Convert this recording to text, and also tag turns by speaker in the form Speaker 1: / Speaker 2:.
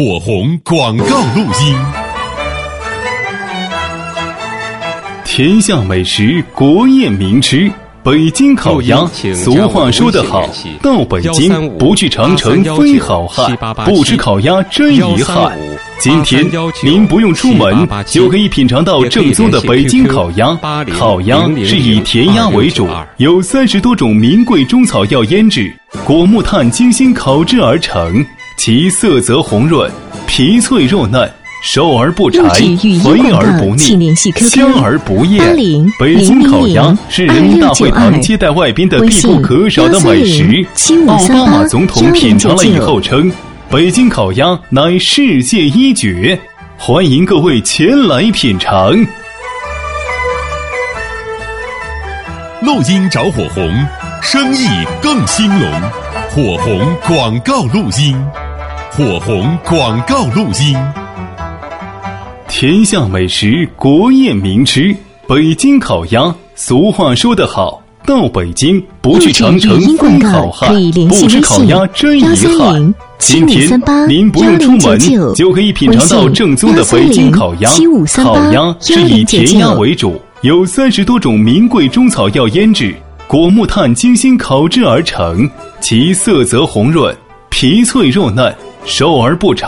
Speaker 1: 火红广告录音。
Speaker 2: 天下美食，国宴名吃，北京烤鸭。俗话说得好，到北京不去长城非好汉，不吃烤鸭真遗憾。今天您不用出门，就可以品尝到正宗的北京烤鸭。烤鸭是以甜鸭为主，有30多种名贵中草药腌制，果木炭精心烤制而成，其色泽红润，皮脆肉嫩，熟而不柴，肥而不腻，香而不艳。北京烤鸭是人民大会堂接待外宾的必不可少的美食。奥巴马总统品尝了以后称，北京烤鸭乃世界一绝，欢迎各位前来品尝。
Speaker 1: 录音找火红，生意更兴隆。火红广告录音，火红广告录音。
Speaker 2: 天下美食，国宴名吃，北京烤鸭。俗话说得好，到北京不去长城非好汉，不吃烤鸭真遗憾。今天您不用出门，就可以品尝到正宗的北京烤鸭。烤鸭是以甜鸭为主，有30多种名贵中草药腌制，果木炭精心烤制而成，其色泽红润，皮脆肉嫩，熟而不柴，